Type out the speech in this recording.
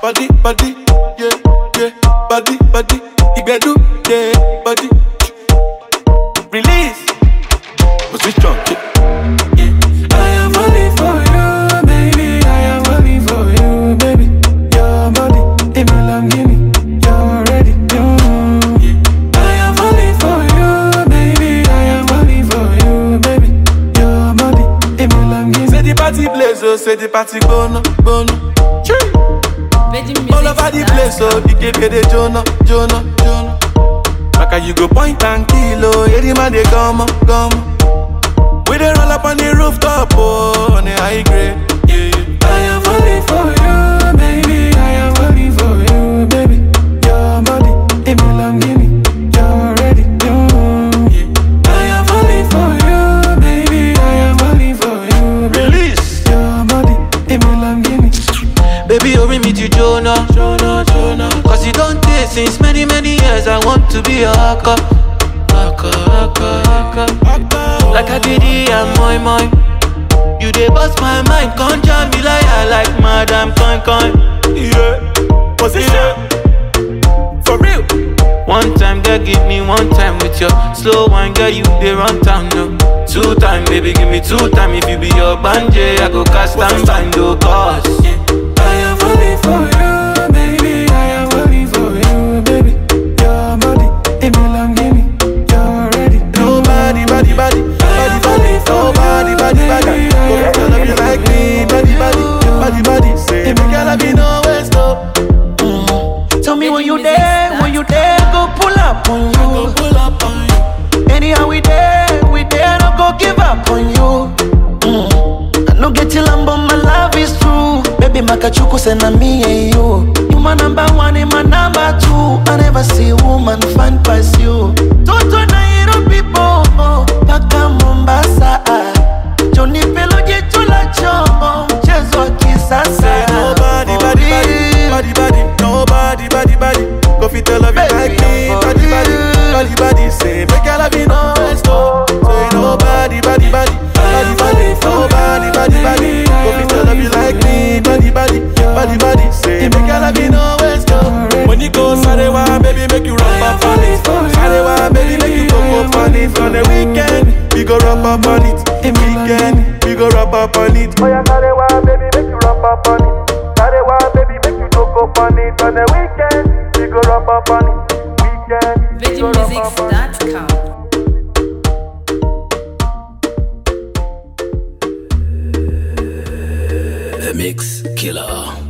body, body, yeah, yeah, body, body, Igbedu, yeah, body. Release, position, yeah. I am falling for you, baby. I am falling for you, baby. Your body, it me Lamborghini, you're ready, yeah. I am falling for you, baby. I am falling for you, baby. Your body, it me Lamborghini. Say the party place, oh, say the party bono, bono. All over the place, so you can get the Jonah. Like you go point and kill, oh, yeah, the man they come. We dey roll up on the rooftop, oh, on the high grade, yeah. I am falling for you, baby. I am falling for you, baby. Your body, it me Lamborghini, you're ready, yeah. I am falling for you, baby. I am falling for you, baby. Release. Your body, it me Lamborghini. Baby, you bring me to Jonah. Cause you don't take since many years. I want to be a haka. Like a giddy and moi. You dey bust my mind, can't jam me like I like Madam Coin. Yeah, position, for real. One time, girl, give me one time with your slow wine, girl, you dey run town, no. 2 time, baby, give me 2 time. If you be your banje, I go cast and bind, oh, cause I am falling for you, baby. I am falling for you, baby. Your body, it me Lamborghini, you're ready. Nobody, body. Go tell you like me, body. Say, me girl, I be no waste, no. Tell me when you there, go pull up on you. Anyhow we there, no go give up on you. I no get till I'm but my love is true. Baby, makachuku send me and you. You my number 1 and my number 2. I never see a woman fine past you. Toto na hero people, paka Mombasa. Johnny Pelo jitula chomo, mchezo wa kisasa. Nobody, body. Go fit to love you like me, body. Say, make girl I be no waste, no. Say nobody, body. Nobody, body. Go fit to love you like me, body. Say, make girl I be no waste, no. When you go Sarewa, baby, make you rub up on it. Sarewa, baby, make you go on it. On the weekend, we go rub up on it. We go rub up on it. Oh yeah, Sarewa, baby, make you rub up on it. Sarewa, baby, make you go on it. On the weekend, we go rub up on it. VeggieMusics.com. The Mix Killer.